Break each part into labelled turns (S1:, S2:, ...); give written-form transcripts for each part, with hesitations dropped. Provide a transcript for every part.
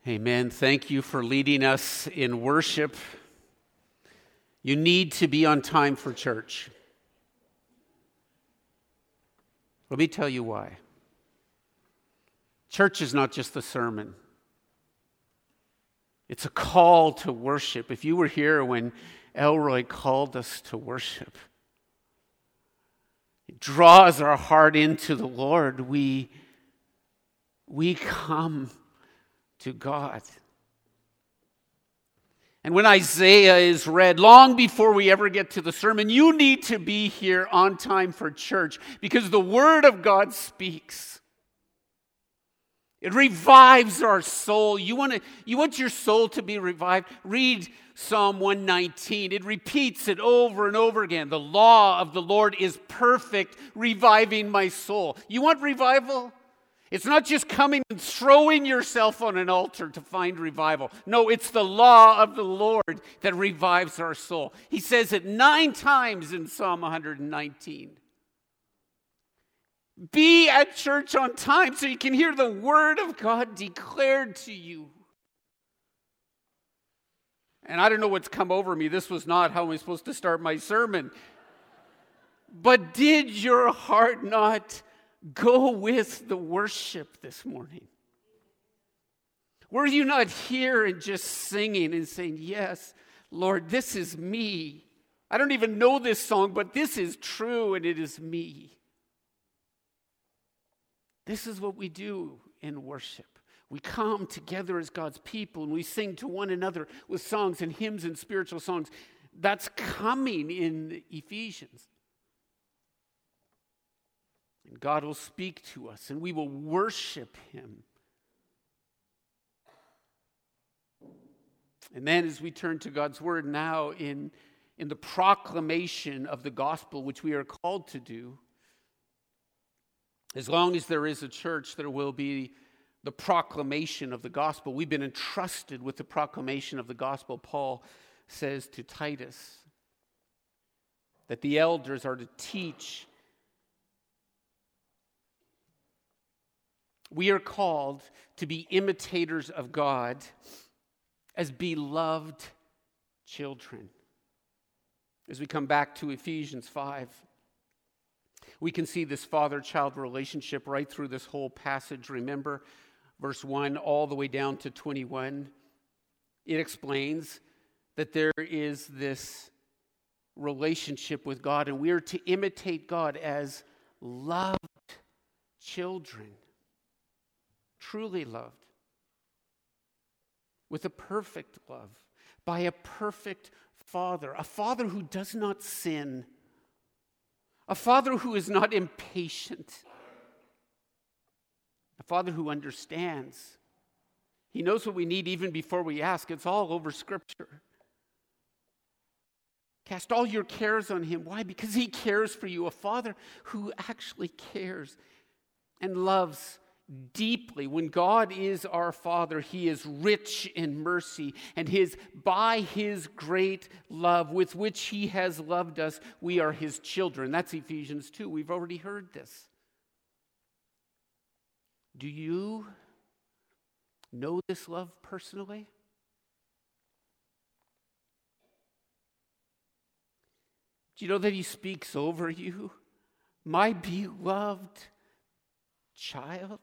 S1: Amen. Thank you for leading us in worship. You need to be on time for church. Let me tell you why. Church is not just the sermon. It's a call to worship. If you were here when Elroy called us to worship, it draws our heart into the Lord. We come to God. And when Isaiah is read, long before we ever get to the sermon, you need to be here on time for church because the Word of God speaks. It revives our soul. You want your soul to be revived? Read Psalm 119. It repeats it over and over again. The law of the Lord is perfect, reviving my soul. You want revival? It's not just coming and throwing yourself on an altar to find revival. No, it's the law of the Lord that revives our soul. He says it 9 times in Psalm 119. Be at church on time so you can hear the word of God declared to you. And I don't know what's come over me. This was not how I'm supposed to start my sermon. But did your heart not go with the worship this morning? Were you not here and just singing and saying, yes, Lord, this is me. I don't even know this song, but this is true and it is me. This is what we do in worship. We come together as God's people and we sing to one another with songs and hymns and spiritual songs. That's coming in Ephesians. And God will speak to us and we will worship Him. And then as we turn to God's Word now in the proclamation of the gospel, which we are called to do, as long as there is a church, there will be the proclamation of the gospel. We've been entrusted with the proclamation of the gospel. Paul says to Titus that the elders are to teach. We are called to be imitators of God as beloved children. As we come back to Ephesians 5, we can see this father-child relationship right through this whole passage. Remember, verse 1 all the way down to 21. It explains that there is this relationship with God, and we are to imitate God as loved children. Truly loved, with a perfect love, by a perfect Father, a Father who does not sin, a Father who is not impatient, a Father who understands. He knows what we need even before we ask. It's all over Scripture. Cast all your cares on Him. Why? Because He cares for you, a Father who actually cares and loves deeply. When God is our Father, He is rich in mercy, and by His great love with which He has loved us, we are His children. That's Ephesians 2. We've already heard this. Do you know this love personally? Do you know that He speaks over you? My beloved child.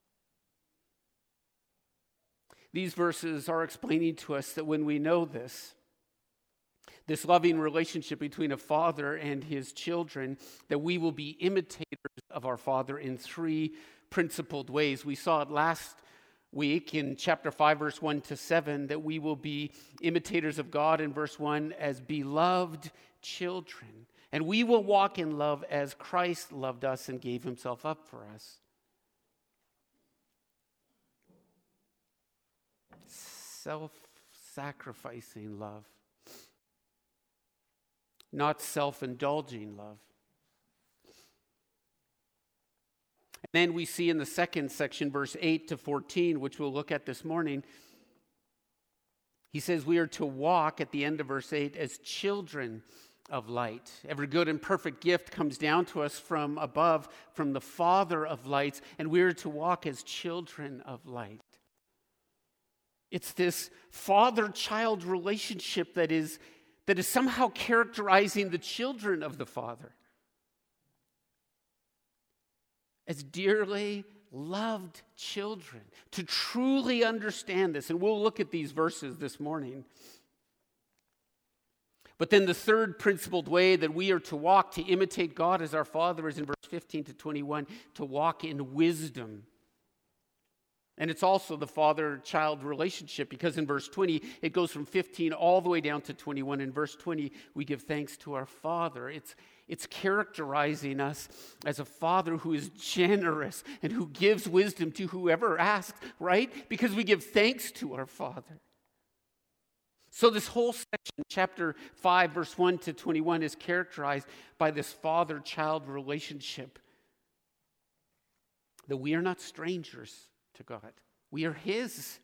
S1: These verses are explaining to us that when we know this loving relationship between a father and his children, that we will be imitators of our Father in 3 principled ways. We saw it last week in chapter 5, verse 1 to 7, that we will be imitators of God in verse 1 as beloved children. And we will walk in love as Christ loved us and gave Himself up for us. Self-sacrificing love, not self-indulging love. And then we see in the second section, verse 8 to 14, which we'll look at this morning, he says we are to walk, at the end of verse 8, as children of light. Every good and perfect gift comes down to us from above, from the Father of lights, and we are to walk as children of light. It's this father-child relationship that is somehow characterizing the children of the Father as dearly loved children. To truly understand this, and we'll look at these verses this morning. But then the third principled way that we are to walk to imitate God as our Father is in verse 15 to 21, to walk in wisdom. And it's also the father-child relationship, because in verse 20, it goes from 15 all the way down to 21. In verse 20, we give thanks to our Father. It's characterizing us as a Father who is generous and who gives wisdom to whoever asks, right? Because we give thanks to our Father. So this whole section, chapter 5, verse 1 to 21, is characterized by this father-child relationship. That we are not strangers to God. We are His.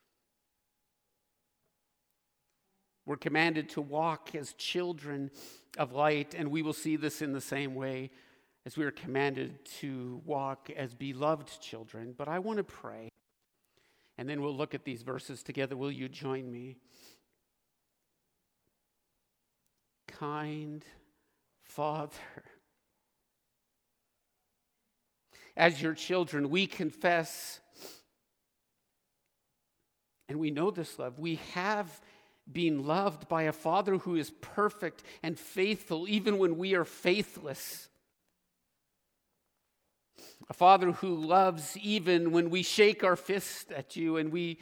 S1: We're commanded to walk as children of light, and we will see this in the same way as we are commanded to walk as beloved children. But I want to pray, and then we'll look at these verses together. Will you join me? Kind Father, as your children, we confess, and we know this love. We have been loved by a Father who is perfect and faithful, even when we are faithless. A Father who loves even when we shake our fist at you, and we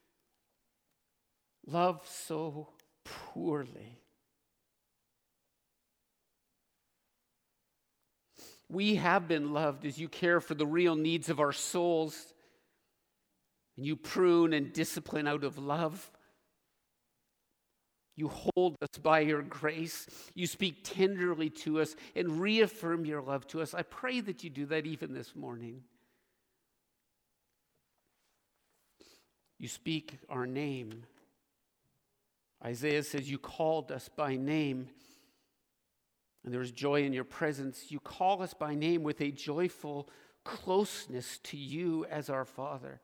S1: love so poorly. We have been loved as you care for the real needs of our souls, and you prune and discipline out of love. You hold us by your grace. You speak tenderly to us and reaffirm your love to us. I pray that you do that even this morning. You speak our name. Isaiah says you called us by name. And there is joy in your presence. You call us by name with a joyful closeness to you as our Father.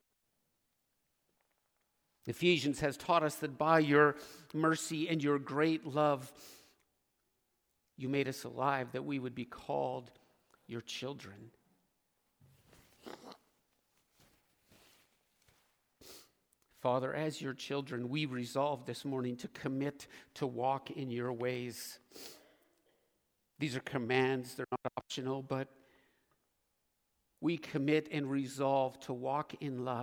S1: Ephesians has taught us that by your mercy and your great love, you made us alive, that we would be called your children. Father, as your children, we resolve this morning to commit to walk in your ways. These are commands, they're not optional, but we commit and resolve to walk in love,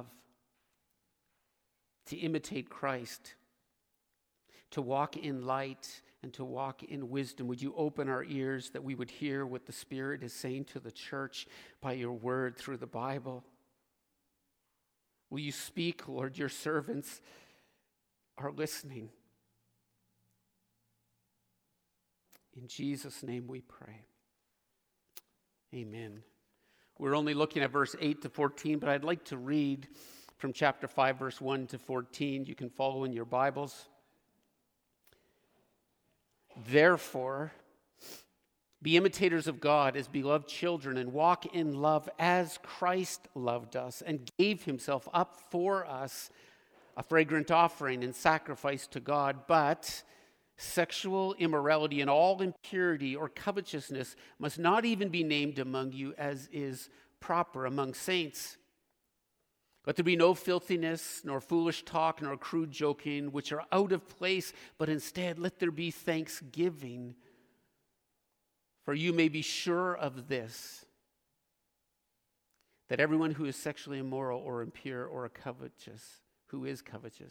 S1: to imitate Christ, to walk in light, and to walk in wisdom. Would you open our ears that we would hear what the Spirit is saying to the church by your word through the Bible? Will you speak, Lord? Your servants are listening. In Jesus' name we pray. Amen. We're only looking at verse 8 to 14, but I'd like to read from chapter 5, verse 1 to 14. You can follow in your Bibles. Therefore, be imitators of God as beloved children, and walk in love as Christ loved us and gave himself up for us, a fragrant offering and sacrifice to God. But sexual immorality and all impurity or covetousness must not even be named among you, as is proper among saints. Let there be no filthiness, nor foolish talk, nor crude joking, which are out of place, but instead let there be thanksgiving. For you may be sure of this, that everyone who is sexually immoral or impure or covetous, who is covetous,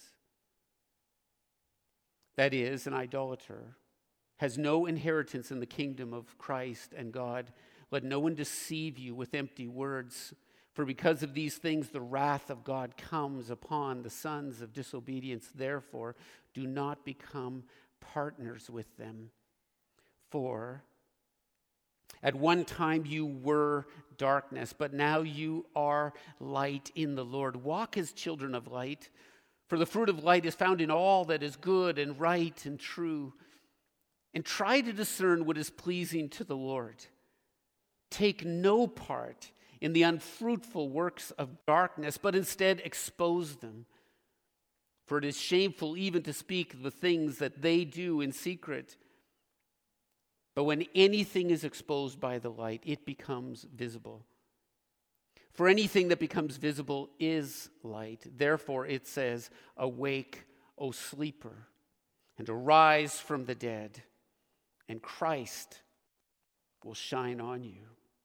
S1: that is, an idolater, has no inheritance in the kingdom of Christ and God. Let no one deceive you with empty words, for because of these things the wrath of God comes upon the sons of disobedience. Therefore, do not become partners with them. For at one time you were darkness, but now you are light in the Lord. Walk as children of light. For the fruit of light is found in all that is good and right and true. And try to discern what is pleasing to the Lord. Take no part in the unfruitful works of darkness, but instead expose them. For it is shameful even to speak the things that they do in secret. But when anything is exposed by the light, it becomes visible. For anything that becomes visible is light. Therefore it says, awake, O sleeper, and arise from the dead, and Christ will shine on you.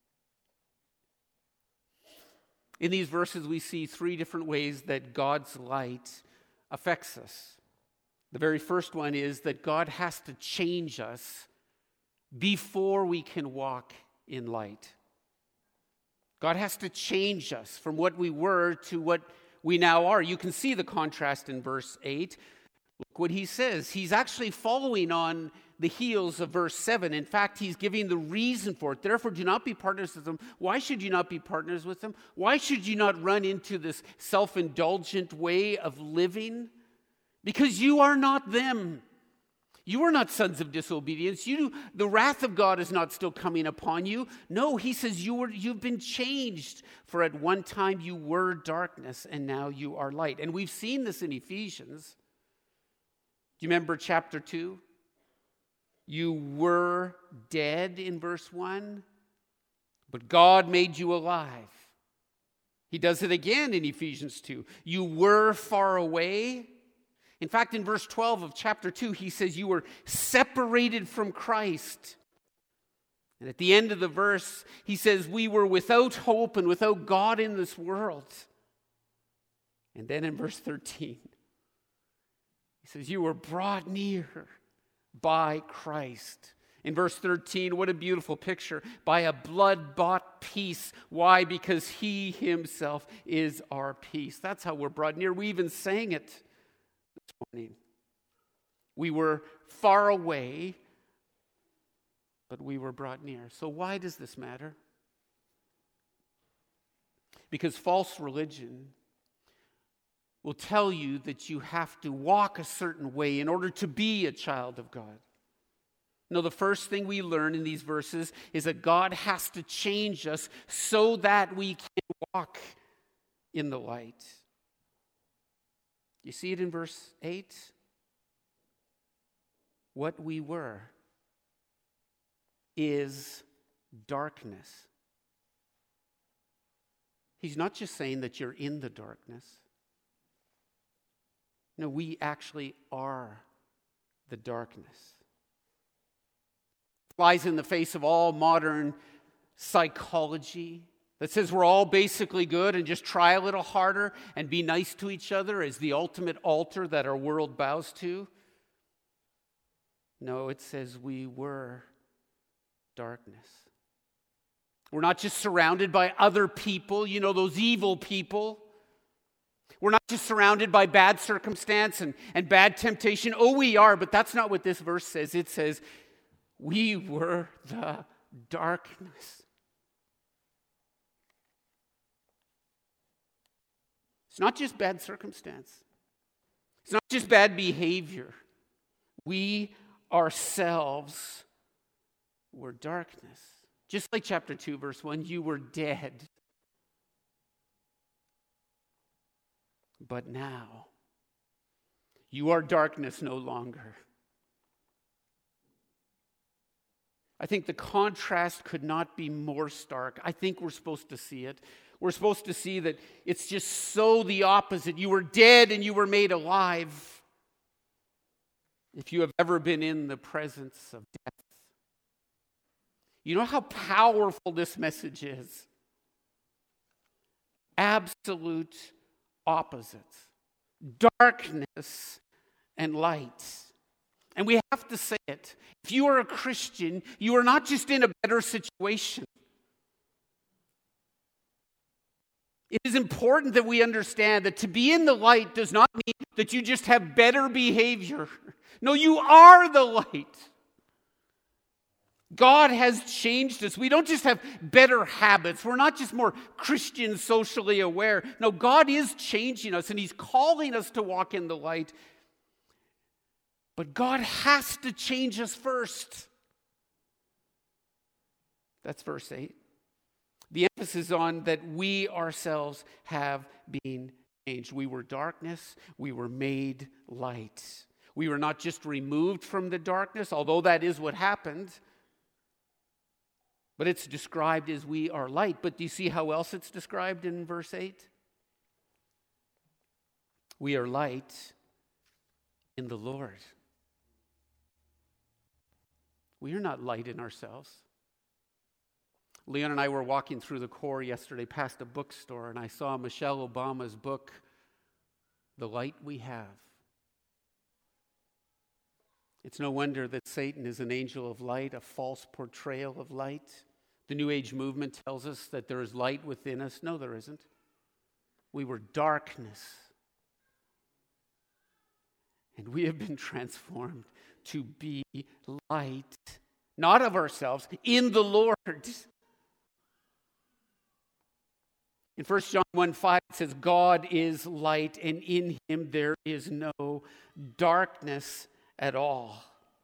S1: In these verses, we see three different ways that God's light affects us. The very first one is that God has to change us before we can walk in light. God has to change us from what we were to what we now are. You can see the contrast in verse 8. Look what he says. He's actually following on the heels of verse 7. In fact, he's giving the reason for it. Therefore, do not be partners with them. Why should you not be partners with them? Why should you not run into this self-indulgent way of living? Because you are not them. You are not sons of disobedience. The wrath of God is not still coming upon you. No, he says you've been changed. For at one time you were darkness, and now you are light. And we've seen this in Ephesians. Do you remember chapter 2? You were dead in verse 1, but God made you alive. He does it again in Ephesians 2. You were far away. In fact, in verse 12 of chapter 2, he says you were separated from Christ. And at the end of the verse, he says we were without hope and without God in this world. And then in verse 13, he says you were brought near by Christ. In verse 13, what a beautiful picture. By a blood-bought peace. Why? Because he himself is our peace. That's how we're brought near. We even sang it this morning. We were far away, but we were brought near. So why does this matter? Because false religion will tell you that you have to walk a certain way in order to be a child of God. No, the first thing we learn in these verses is that God has to change us so that we can walk in the light. You see it in verse 8? What we were is darkness. He's not just saying that you're in the darkness. No, we actually are the darkness. Flies in the face of all modern psychology that says we're all basically good and just try a little harder and be nice to each other as the ultimate altar that our world bows to. No, it says we were darkness. We're not just surrounded by other people, those evil people. We're not just surrounded by bad circumstance and bad temptation. Oh, we are, but that's not what this verse says. It says, we were the darkness. It's not just bad circumstance. It's not just bad behavior. We ourselves were darkness. Just like chapter 2, verse 1, you were dead. But now, you are darkness no longer. I think the contrast could not be more stark. I think we're supposed to see it. We're supposed to see that it's just so the opposite. You were dead and you were made alive. If you have ever been in the presence of death, you know how powerful this message is. Absolute opposites. Darkness and light. And we have to say it. If you are a Christian, you are not just in a better situation. It is important that we understand that to be in the light does not mean that you just have better behavior. No, you are the light. God has changed us. We don't just have better habits. We're not just more Christian, socially aware. No, God is changing us, and He's calling us to walk in the light. But God has to change us first. That's verse 8. The emphasis on that we ourselves have been changed. We were darkness, we were made light. We were not just removed from the darkness, although that is what happened, but it's described as we are light. But do you see how else it's described in verse 8? We are light in the Lord. We are not light in ourselves. Leon and I were walking through the core yesterday past a bookstore, and I saw Michelle Obama's book, The Light We Have. It's no wonder that Satan is an angel of light, a false portrayal of light. The New Age movement tells us that there is light within us. No, there isn't. We were darkness. And we have been transformed to be light, not of ourselves, in the Lord. In 1 John 1:5 it says, God is light, and in him there is no darkness at all.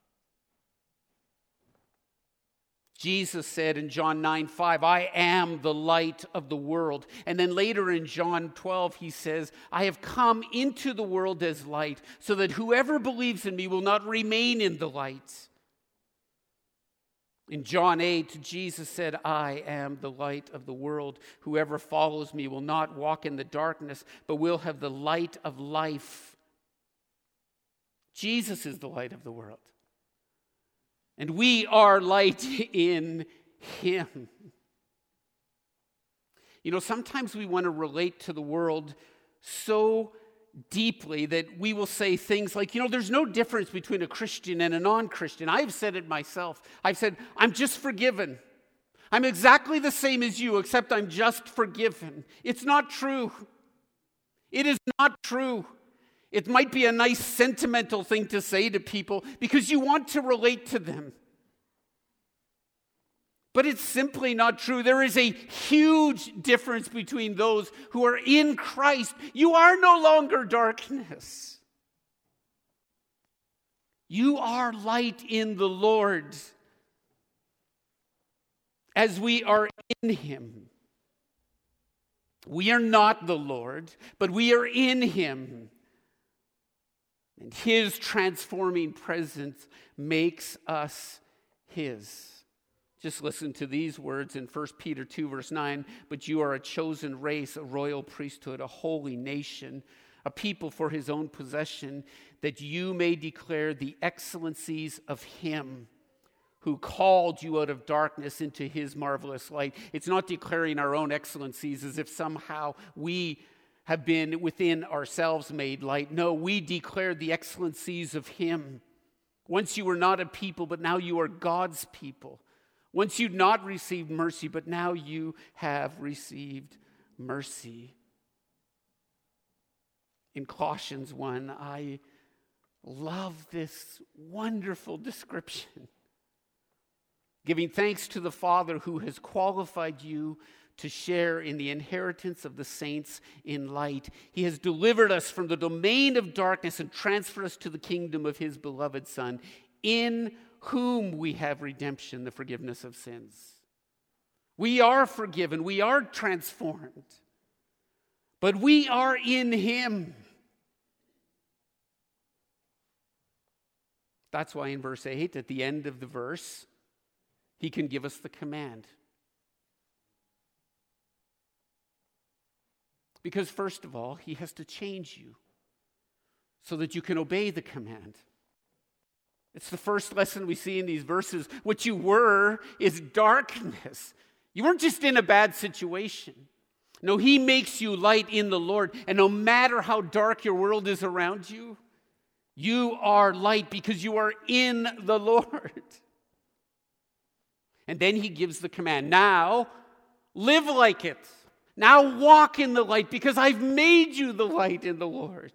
S1: Jesus said in John 9:5, I am the light of the world. And then later in John 12, he says, I have come into the world as light, so that whoever believes in me will not remain in the light. In John 8, Jesus said, I am the light of the world. Whoever follows me will not walk in the darkness, but will have the light of life. Jesus is the light of the world. And we are light in him. You know, sometimes we want to relate to the world so deeply that we will say things like, you know, there's no difference between a Christian and a non-Christian. I've said it myself. I've said, I'm just forgiven. I'm exactly the same as you, except I'm just forgiven. It's not true. It is not true. It might be a nice sentimental thing to say to people because you want to relate to them. But it's simply not true. There is a huge difference between those who are in Christ. You are no longer darkness. You are light in the Lord as we are in him. We are not the Lord, but we are in him. And his transforming presence makes us his. Just listen to these words in 1 Peter 2, verse 9. But you are a chosen race, a royal priesthood, a holy nation, a people for his own possession, that you may declare the excellencies of him who called you out of darkness into his marvelous light. It's not declaring our own excellencies as if somehow we have been within ourselves made light. No, we declare the excellencies of him. Once you were not a people, but now you are God's people. Once you'd not received mercy, but now you have received mercy. In Colossians 1, I love this wonderful description. Giving thanks to the Father who has qualified you to share in the inheritance of the saints in light. He has delivered us from the domain of darkness and transferred us to the kingdom of his beloved Son, in whom we have redemption, the forgiveness of sins. We are forgiven. We are transformed. But we are in him. That's why in verse 8, at the end of the verse, he can give us the command. Because first of all, he has to change you so that you can obey the command. It's the first lesson we see in these verses. What you were is darkness. You weren't just in a bad situation. No, he makes you light in the Lord. And no matter how dark your world is around you, you are light because you are in the Lord. And then he gives the command. Now, live like it. Now walk in the light because I've made you the light in the Lord.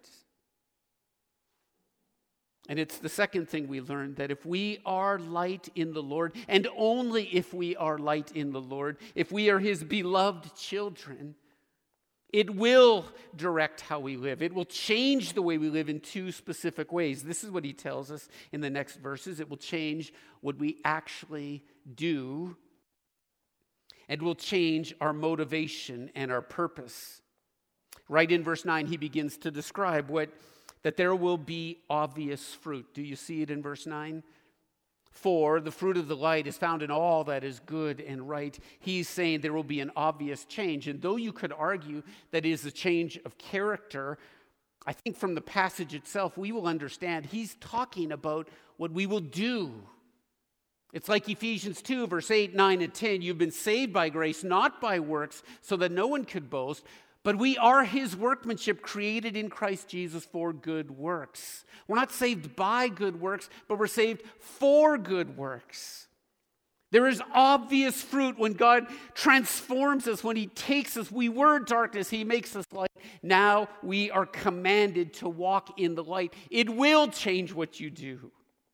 S1: And it's the second thing we learned, that if we are light in the Lord, and only if we are light in the Lord, if we are his beloved children, it will direct how we live. It will change the way we live in two specific ways. This is what he tells us in the next verses. It will change what we actually do, and will change our motivation and our purpose. Right in verse 9, he begins to describe that there will be obvious fruit. Do you see it in verse 9? For the fruit of the light is found in all that is good and right. He's saying there will be an obvious change. And though you could argue that it is a change of character, I think from the passage itself, we will understand he's talking about what we will do. It's like Ephesians 2, verse 8, 9, and 10. You've been saved by grace, not by works, so that no one could boast. But we are his workmanship, created in Christ Jesus for good works. We're not saved by good works, but we're saved for good works. There is obvious fruit when God transforms us, when he takes us. We were darkness, he makes us light. Now we are commanded to walk in the light. It will change what you do.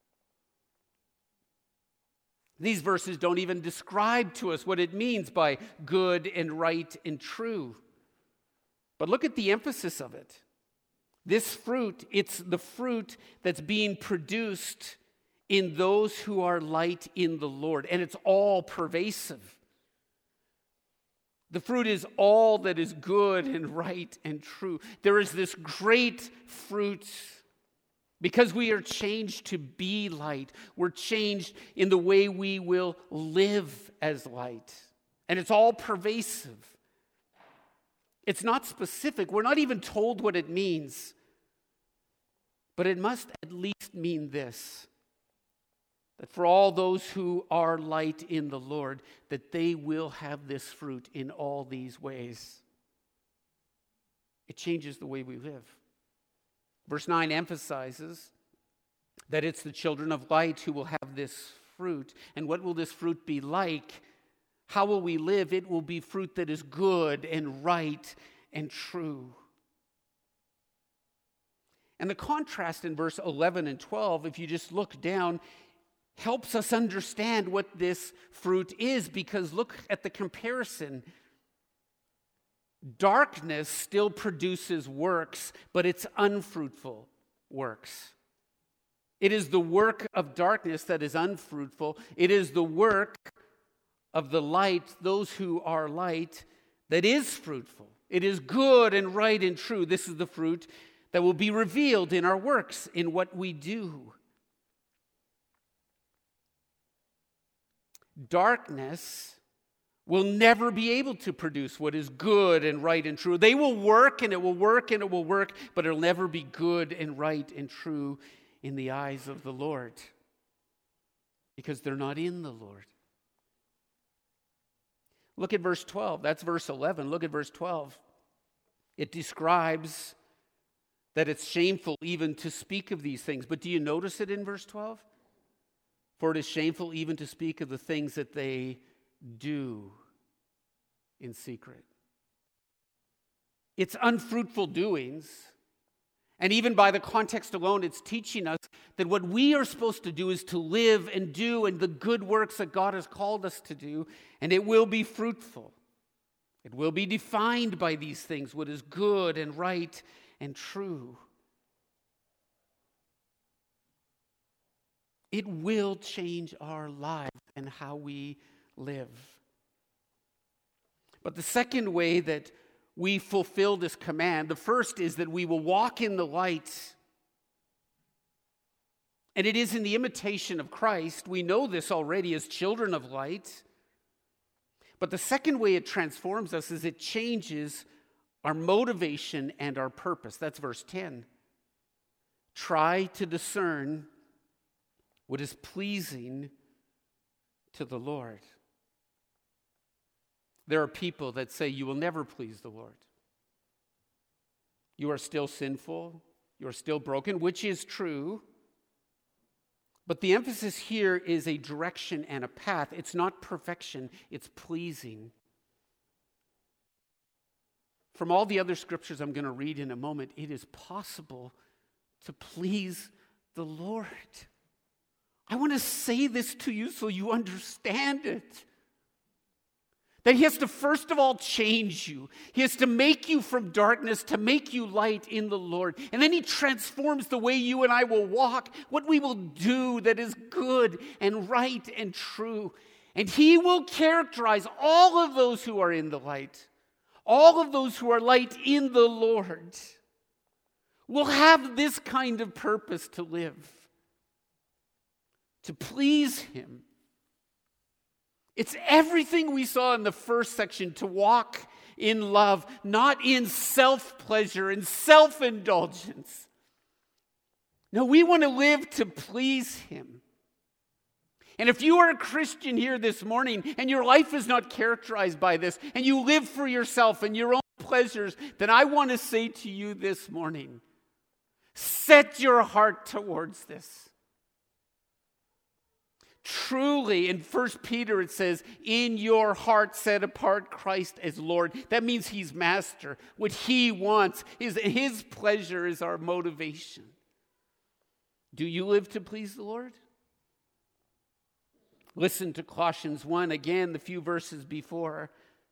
S1: These verses don't even describe to us what it means by good and right and true. But look at the emphasis of it. This fruit, it's the fruit that's being produced in those who are light in the Lord. And it's all pervasive. The fruit is all that is good and right and true. There is this great fruit because we are changed to be light. We're changed in the way we will live as light. And it's all pervasive. It's not specific. We're not even told what it means. But it must at least mean this: that for all those who are light in the Lord, that they will have this fruit in all these ways. It changes the way we live. Verse 9 emphasizes that it's the children of light who will have this fruit. And what will this fruit be like? How will we live? It will be fruit that is good and right and true. And the contrast in verse 11 and 12, if you just look down, helps us understand what this fruit is, because look at the comparison. Darkness still produces works, but it's unfruitful works. It is the work of darkness that is unfruitful. It is the work of the light, those who are light, that is fruitful. It is good and right and true. This is the fruit that will be revealed in our works, in what we do. Darkness will never be able to produce what is good and right and true. They will work and it will work and it will work, but it'll never be good and right and true in the eyes of the Lord, because they're not in the Lord. Look at verse 12. That's verse 11. Look at verse 12. It describes that it's shameful even to speak of these things. But do you notice it in verse 12? For it is shameful even to speak of the things that they do in secret. It's unfruitful doings. And even by the context alone, it's teaching us that what we are supposed to do is to live and do and the good works that God has called us to do, and it will be fruitful. It will be defined by these things, what is good and right and true. It will change our lives and how we live. But the second way that we fulfill this command, the first is that we will walk in the light. And it is in the imitation of Christ. We know this already as children of light. But the second way it transforms us is it changes our motivation and our purpose. That's verse 10. Try to discern what is pleasing to the Lord. There are people that say you will never please the Lord. You are still sinful. You are still broken, which is true. But the emphasis here is a direction and a path. It's not perfection, it's pleasing. From all the other scriptures I'm going to read in a moment, it is possible to please the Lord. I want to say this to you so you understand it. That he has to first of all change you. He has to make you from darkness to make you light in the Lord. And then he transforms the way you and I will walk, what we will do that is good and right and true. And he will characterize all of those who are in the light, all of those who are light in the Lord will have this kind of purpose to live, to please Him. It's everything we saw in the first section, to walk in love, not in self-pleasure and self-indulgence. No, we want to live to please Him. And if you are a Christian here this morning and your life is not characterized by this, and you live for yourself and your own pleasures, then I want to say to you this morning, set your heart towards this. Truly, in 1 Peter it says, in your heart set apart Christ as Lord. That means He's master. What He wants is His pleasure is our motivation. Do you live to please the Lord? Listen to Colossians 1, again, the few verses before.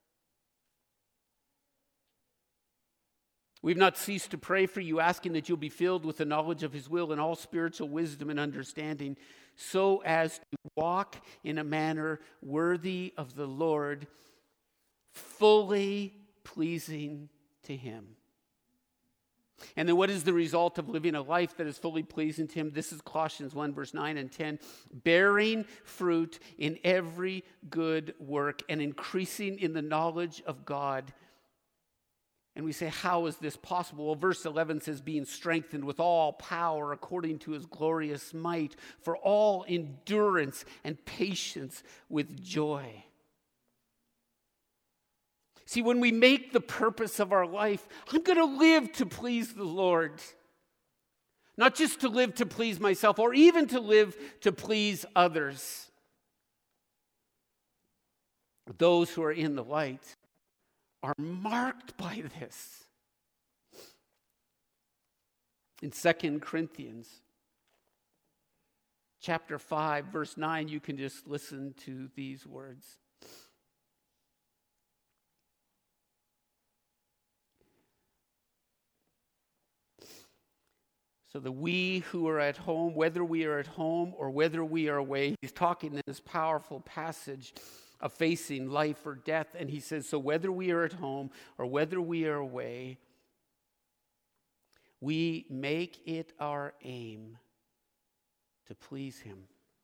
S1: We've not ceased to pray for you, asking that you'll be filled with the knowledge of His will and all spiritual wisdom and understanding, so as to walk in a manner worthy of the Lord, fully pleasing to Him. And then what is the result of living a life that is fully pleasing to Him? This is Colossians 1, verse 9 and 10. Bearing fruit in every good work and increasing in the knowledge of God. And we say, how is this possible? Well, verse 11 says, being strengthened with all power according to His glorious might, for all endurance and patience with joy. See, when we make the purpose of our life, I'm going to live to please the Lord. Not just to live to please myself, or even to live to please others. Those who are in the light are marked by this. In 2 Corinthians chapter 5, verse 9, you can just listen to these words. So the we who are at home, whether we are at home or whether we are away, he's talking in this powerful passage of facing life or death. And he says, so whether we are at home or whether we are away, we make it our aim to please Him.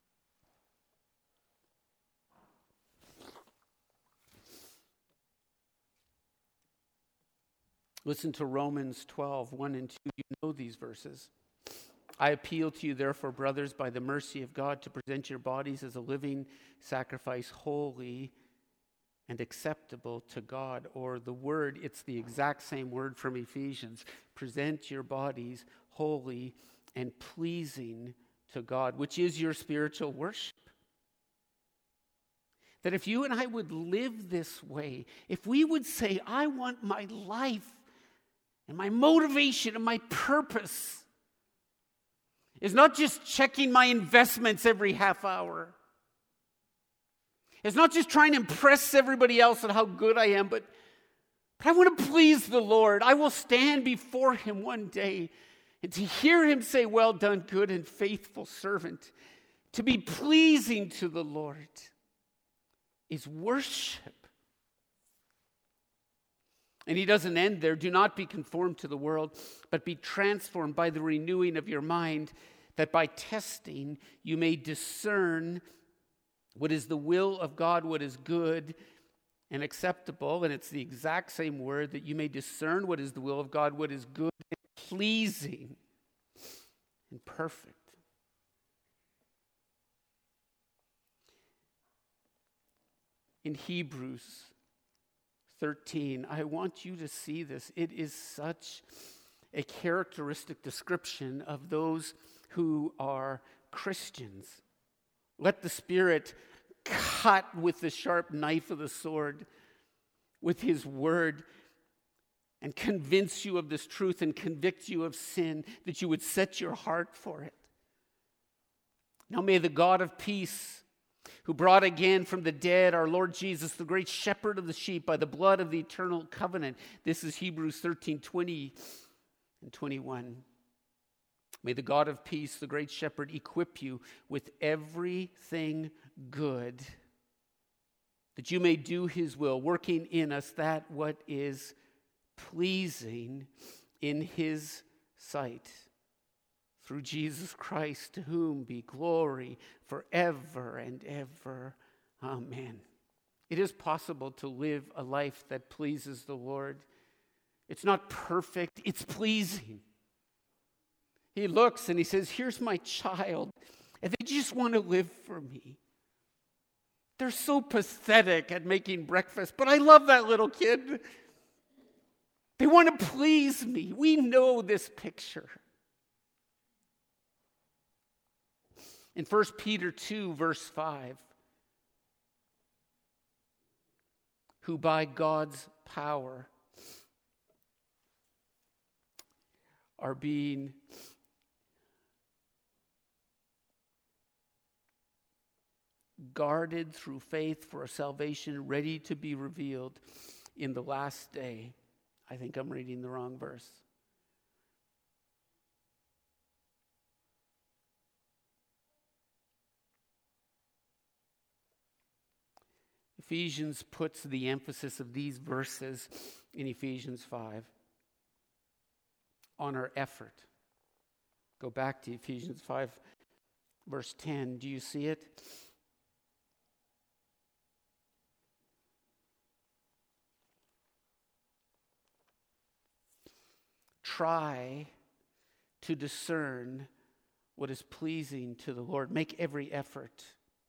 S1: Listen to Romans 12, 1 and 2. You know these verses. I appeal to you, therefore, brothers, by the mercy of God, to present your bodies as a living sacrifice, holy and acceptable to God. Or the word, it's the exact same word from Ephesians. Present your bodies holy and pleasing to God, which is your spiritual worship. That if you and I would live this way, if we would say, I want my life and my motivation and my purpose is not just checking my investments every half hour. It's not just trying to impress everybody else on how good I am, but I want to please the Lord. I will stand before Him one day and to hear Him say, well done, good and faithful servant. To be pleasing to the Lord is worship. And he doesn't end there. Do not be conformed to the world, but be transformed by the renewing of your mind, that by testing you may discern what is the will of God, what is good and acceptable. And it's the exact same word, that you may discern what is the will of God, what is good and pleasing and perfect. In Hebrews 13, I want you to see this. It is such a characteristic description of those who are Christians. Let the Spirit cut with the sharp knife of the sword, with His word, and convince you of this truth and convict you of sin, that you would set your heart for it. Now may the God of peace, who brought again from the dead our Lord Jesus, the great shepherd of the sheep, by the blood of the eternal covenant. This is Hebrews 13, 20 and 21. May the God of peace, the great shepherd, equip you with everything good that you may do his will, working in us that what is pleasing in his sight. Through Jesus Christ, to whom be glory forever and ever. Amen. It is possible to live a life that pleases the Lord. It's not perfect, it's pleasing. He looks and he says, here's my child, and they just want to live for me. They're so pathetic at making breakfast, but I love that little kid. They want to please me. We know this picture. In 1 Peter 2, verse 5, who by God's power are being guarded through faith for a salvation ready to be revealed in the last day. I think I'm reading the wrong verse. Ephesians puts the emphasis of these verses in Ephesians 5 on our effort. Go back to Ephesians 5, verse 10. Do you see it? Try to discern what is pleasing to the Lord. Make every effort.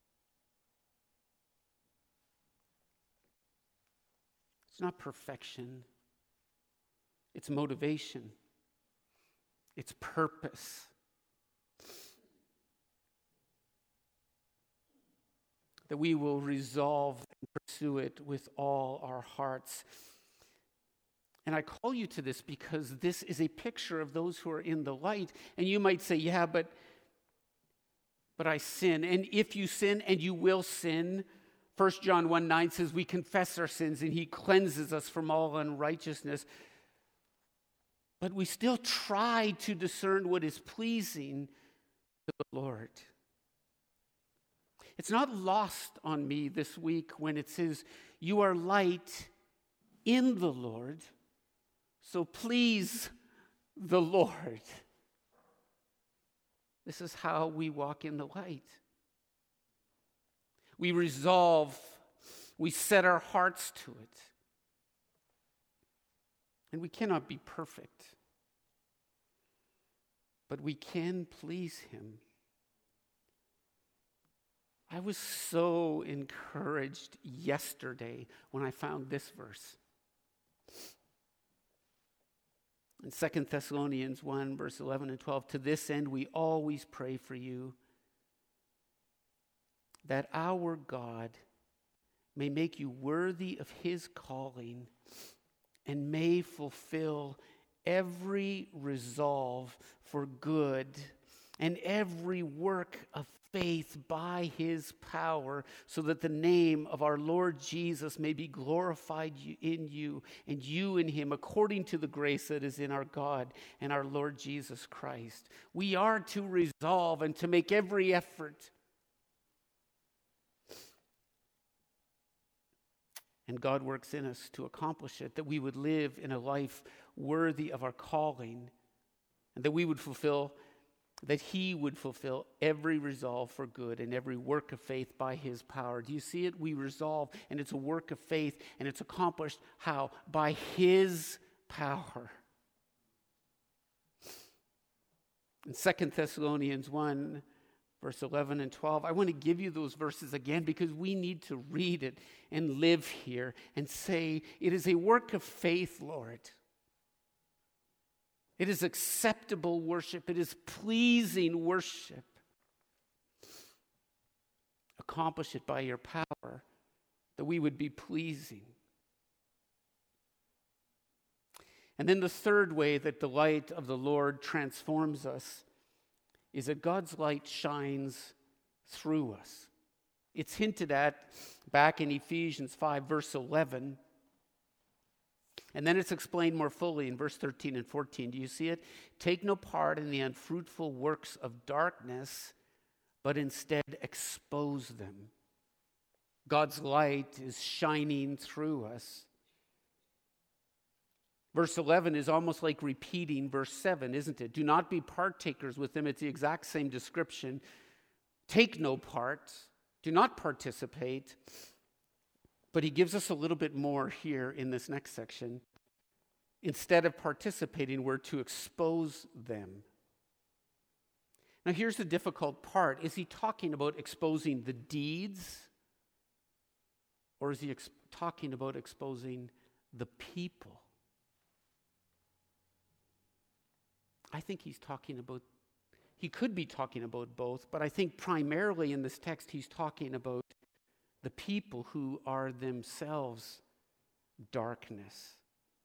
S1: It's not perfection. It's motivation. It's purpose. That we will resolve and pursue it with all our hearts. And I call you to this because this is a picture of those who are in the light. And you might say, yeah, but I sin. And if you sin, and you will sin, 1 John 1:9 says we confess our sins and he cleanses us from all unrighteousness. But we still try to discern what is pleasing to the Lord. It's not lost on me this week when it says you are light in the Lord, so please the Lord. This is how we walk in the light. We resolve, we set our hearts to it. And we cannot be perfect, but we can please him. I was so encouraged yesterday when I found this verse. In 2 Thessalonians 1, verse 11 and 12, to this end we always pray for you, that our God may make you worthy of his calling and may fulfill every resolve for good and every work of faith by his power, so that the name of our Lord Jesus may be glorified in you and you in him, according to the grace that is in our God and our Lord Jesus Christ. We are to resolve and to make every effort. And God works in us to accomplish it, that we would live in a life worthy of our calling, and that we would fulfill, that he would fulfill every resolve for good and every work of faith by his power. Do you see it? We resolve, and it's a work of faith, and it's accomplished how? By his power. In 2 Thessalonians 1, verse 11 and 12, I want to give you those verses again because we need to read it and live here and say, it is a work of faith, Lord. It is acceptable worship. It is pleasing worship. Accomplish it by your power, that we would be pleasing. And then the third way that the light of the Lord transforms us is that God's light shines through us. It's hinted at back in Ephesians 5, verse 11. And then it's explained more fully in verse 13 and 14. Do you see it? Take no part in the unfruitful works of darkness, but instead expose them. God's light is shining through us. Verse 11 is almost like repeating verse 7, isn't it? Do not be partakers with them. It's the exact same description. Take no part. Do not participate. But he gives us a little bit more here in this next section. Instead of participating, we're to expose them. Now, here's the difficult part. Is he talking about exposing the deeds? Or is he talking about exposing the people? I think he could be talking about both, but I think primarily in this text he's talking about the people who are themselves darkness.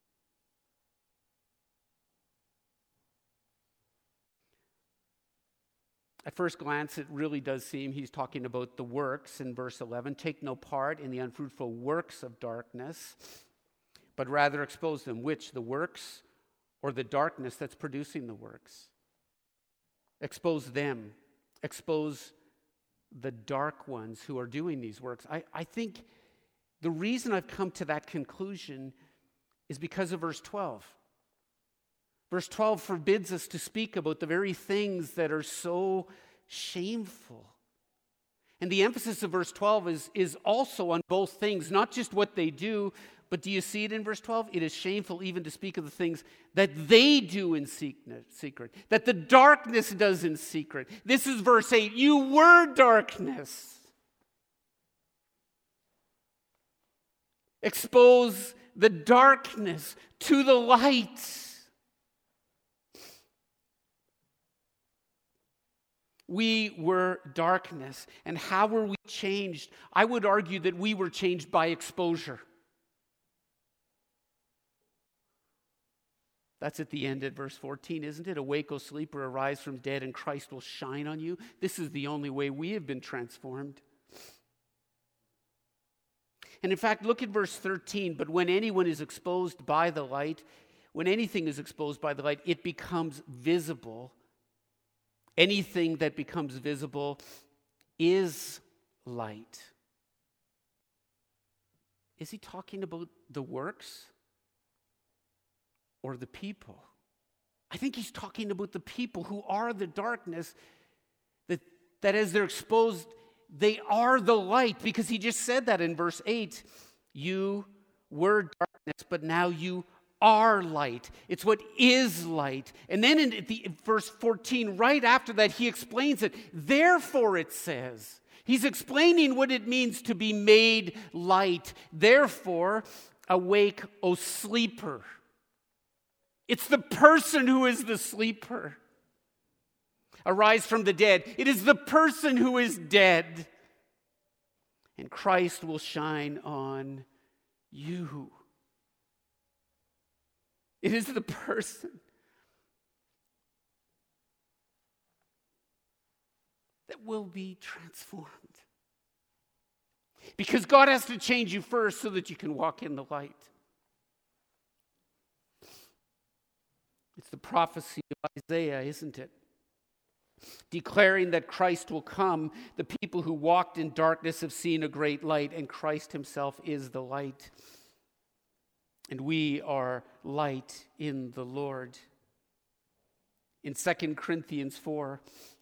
S1: At first glance, it really does seem he's talking about the works in verse 11. Take no part in the unfruitful works of darkness, but rather expose them. Which? The works or the darkness that's producing the works? Expose them. Expose the dark ones who are doing these works. I think the reason I've come to that conclusion is because of verse 12. Verse 12 forbids us to speak about the very things that are so shameful. And the emphasis of verse 12 is also on both things, not just what they do, but do you see it in verse 12? It is shameful even to speak of the things that they do in secret, that the darkness does in secret. This is verse 8. You were darkness. Expose the darkness to the light. We were darkness. And how were we changed? I would argue that we were changed by exposure. That's at the end at verse 14, isn't it? Awake, O sleeper, arise from dead, and Christ will shine on you. This is the only way we have been transformed. And in fact, look at verse 13. But when anyone is exposed by the light, when anything is exposed by the light, it becomes visible. Anything that becomes visible is light. Is he talking about the works or the people? I think he's talking about the people who are the darkness, that as they're exposed, they are the light, because he just said that in verse 8. You were darkness, but now you are light. It's what is light. And then in verse 14, right after that, he explains it. Therefore, it says, he's explaining what it means to be made light. Therefore, awake, O sleeper. It's the person who is the sleeper. Arise from the dead. It is the person who is dead. And Christ will shine on you. It is the person that will be transformed. Because God has to change you first so that you can walk in the light. It's the prophecy of Isaiah, isn't it? Declaring that Christ will come. The people who walked in darkness have seen a great light, and Christ himself is the light. And we are light in the Lord. In 2 Corinthians 4,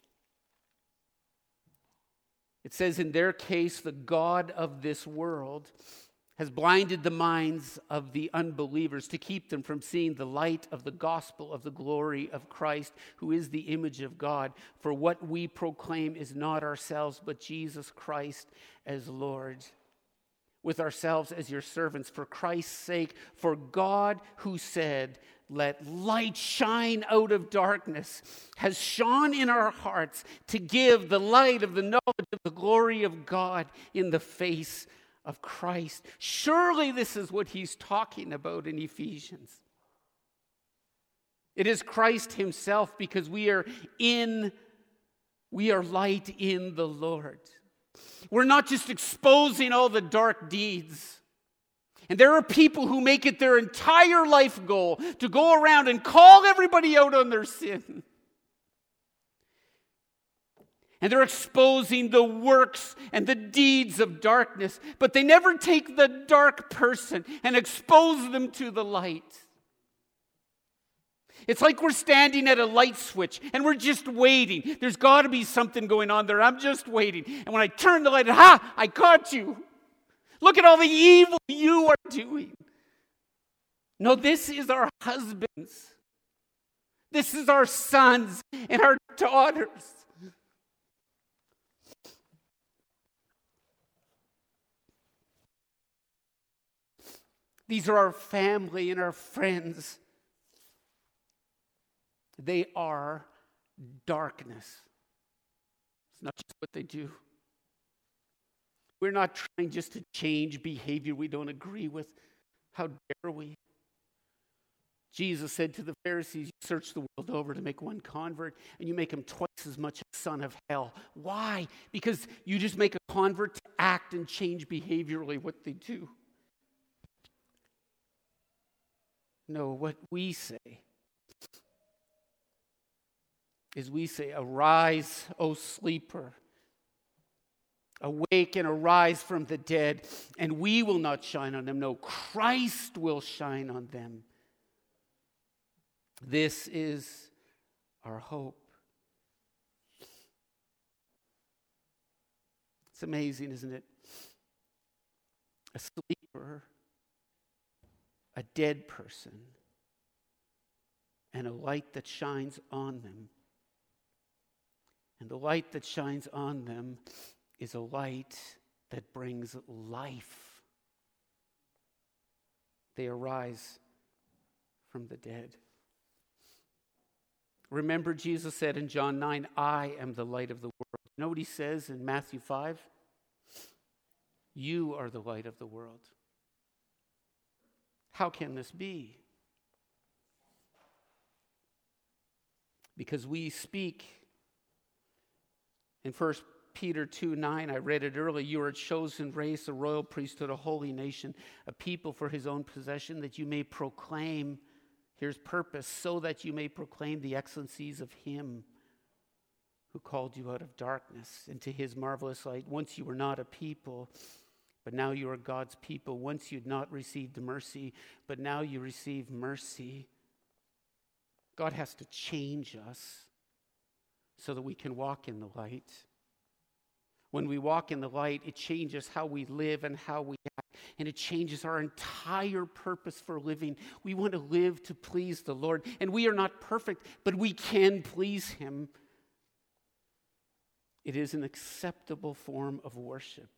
S1: it says, in their case, the God of this world has blinded the minds of the unbelievers to keep them from seeing the light of the gospel of the glory of Christ, who is the image of God. For what we proclaim is not ourselves, but Jesus Christ as Lord, with ourselves as your servants for Christ's sake. For God, who said, let light shine out of darkness, has shone in our hearts to give the light of the knowledge of the glory of God in the face of Christ. Surely this is what he's talking about in Ephesians. It is Christ himself, because we are light in the Lord. We're not just exposing all the dark deeds. And there are people who make it their entire life goal to go around and call everybody out on their sin. And they're exposing the works and the deeds of darkness. But they never take the dark person and expose them to the light. It's like we're standing at a light switch and we're just waiting. There's got to be something going on there. I'm just waiting. And when I turn the light, I caught you. Look at all the evil you are doing. No, this is our husbands. This is our sons and our daughters. These are our family and our friends. They are darkness. It's not just what they do. We're not trying just to change behavior we don't agree with. How dare we? Jesus said to the Pharisees, you search the world over to make one convert, and you make him twice as much a son of hell. Why? Because you just make a convert to act and change behaviorally what they do. No, what we say is we say, arise, O sleeper. Awake and arise from the dead, and we will not shine on them. No, Christ will shine on them. This is our hope. It's amazing, isn't it? A sleeper, a dead person, and a light that shines on them. And the light that shines on them is a light that brings life. They arise from the dead. Remember, Jesus said in John 9, I am the light of the world. You know what he says in Matthew 5? You are the light of the world. How can this be? Because we speak in 1 Peter 2:9, I read it earlier, you are a chosen race, a royal priesthood, a holy nation, a people for his own possession, that you may proclaim, here's purpose, so that you may proclaim the excellencies of him who called you out of darkness into his marvelous light. Once you were not a people, but now you are God's people. Once you'd not received mercy, but now you receive mercy. God has to change us so that we can walk in the light. When we walk in the light, it changes how we live and how we act, and it changes our entire purpose for living. We want to live to please the Lord, and we are not perfect, but we can please him. It is an acceptable form of worship.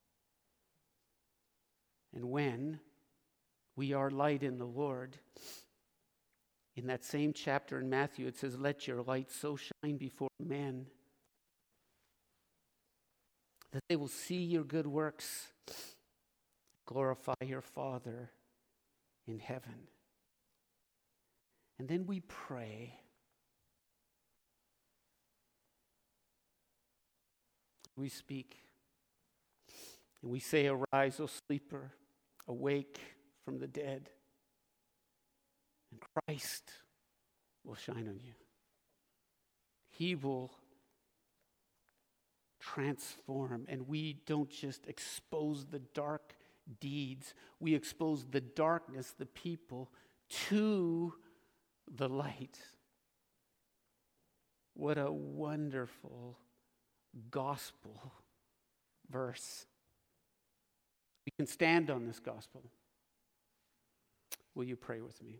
S1: And when we are light in the Lord, in that same chapter in Matthew, it says, let your light so shine before men that they will see your good works, glorify your Father in heaven. And then we pray. We speak. And we say, arise, O sleeper, awake from the dead. And Christ will shine on you. He will transform. And we don't just expose the dark deeds. We expose the darkness, the people, to the light. What a wonderful gospel verse. We can stand on this gospel. Will you pray with me?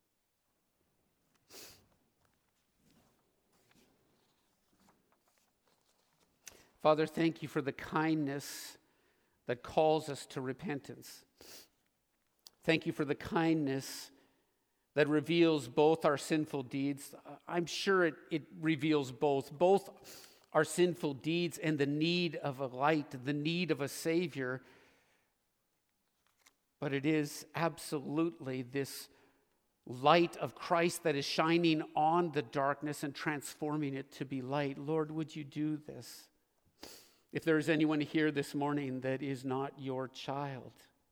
S1: Father, thank you for the kindness that calls us to repentance. Thank you for the kindness that reveals both our sinful deeds. I'm sure it reveals both our sinful deeds and the need of a light, the need of a Savior. But it is absolutely this light of Christ that is shining on the darkness and transforming it to be light. Lord, would you do this? If there is anyone here this morning that is not your child,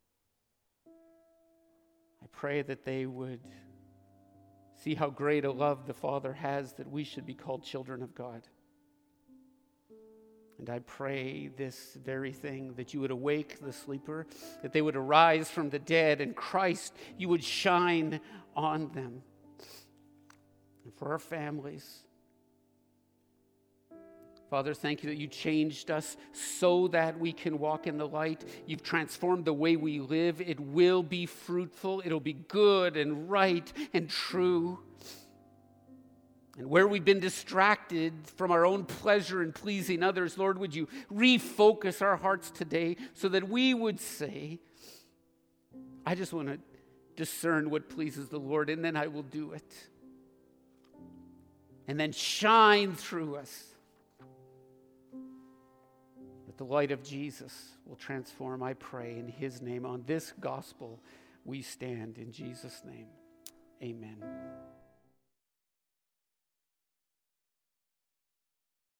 S1: I pray that they would see how great a love the Father has that we should be called children of God. And I pray this very thing, that you would awake the sleeper, that they would arise from the dead, and Christ, you would shine on them. And for our families, Father, thank you that you changed us so that we can walk in the light. You've transformed the way we live. It will be fruitful. It'll be good and right and true. And where we've been distracted from our own pleasure and pleasing others, Lord, would you refocus our hearts today so that we would say, I just want to discern what pleases the Lord, and then I will do it. And then shine through us. That the light of Jesus will transform, I pray, in his name. On this gospel we stand, in Jesus' name. Amen.